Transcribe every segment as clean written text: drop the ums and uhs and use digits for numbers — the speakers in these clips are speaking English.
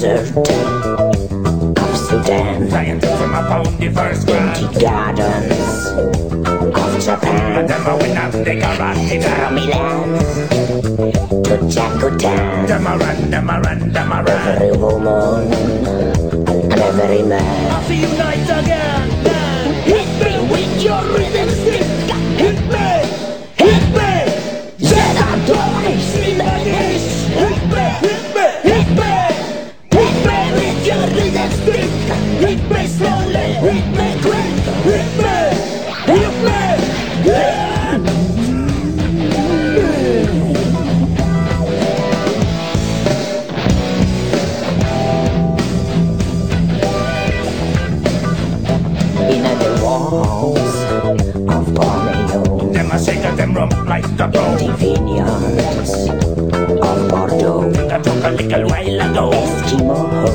desert of Sudan, flying through from upon the first ground. empty gardens of Japan, And them a win up the karate from down. Milan to Jakutan. Them a run, them a run, them a run. Every woman and every man. I feel night again. Hit me with your rhythm stick. Hit me, hit me. Let our toys in the dish. Hit me, hit me, hit me. Hit me with your rhythm stick. Hit me slowly, hit me quick. Hit me, hit me. Yeah. In the walls of Borneo, Them a shake at them rump like the bow. the vineyards of Bordeaux, That took a little while ago. Eskimo,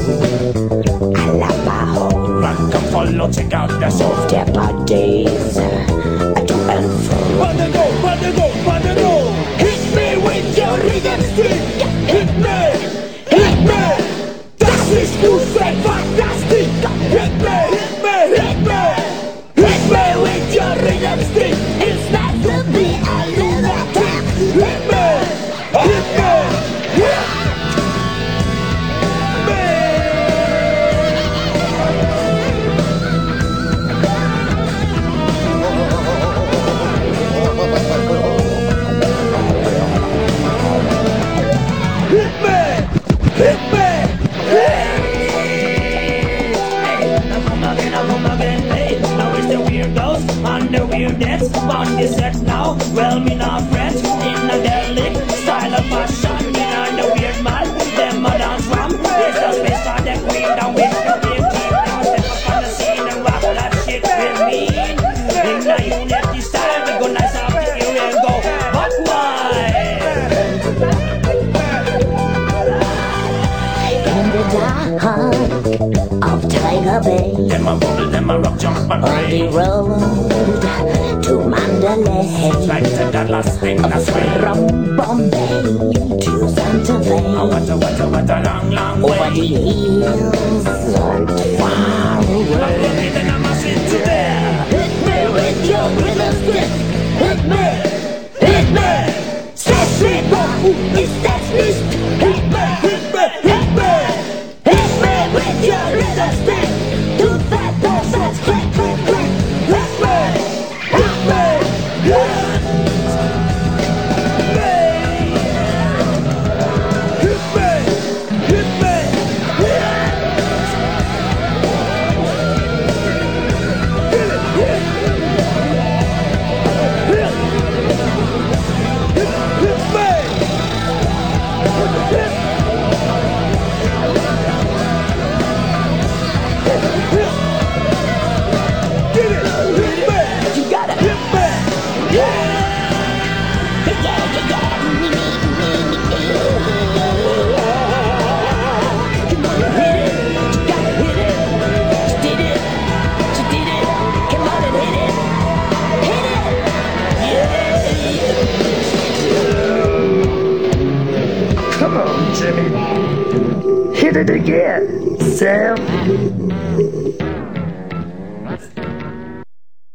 Alabaho, Run, come follow, check out the show. move their bodies to and fro. Wanna go. Hit me with your rhythm stick. Hit me, hit me. Das ist Musik, fantastic. Hit me, hit me, hit me. Hit me with your rhythm stick. It's not to be a little attack. Hit me, hit me. On the set now, well me not friends in a derelict style of fashion. Me and the weird man, them a dance from. It's a space for the queen down with the big team. Now step up on the scene and rock that shit with me. In the unity style, we go nice off the ear and go buck wide. In the dark of Tiger Bay, Them a bubble, them a rock, jump and on the pray. road to Mandalay, Like the Dallas thing, that's way. from Bombay to Santa Oh, Fe, what a long, long over the way. hills and far away. Then I'm a shit to there. Hit me with your rhythm stick. Hit me, hit me. Session ist das nicht. Hit me, hit me, hit me. Hit me with your rhythm stick. Do that dance, click, click, click. Hit me, hit me. Yeah. Come on, Jimmy. Hit it again, Sam.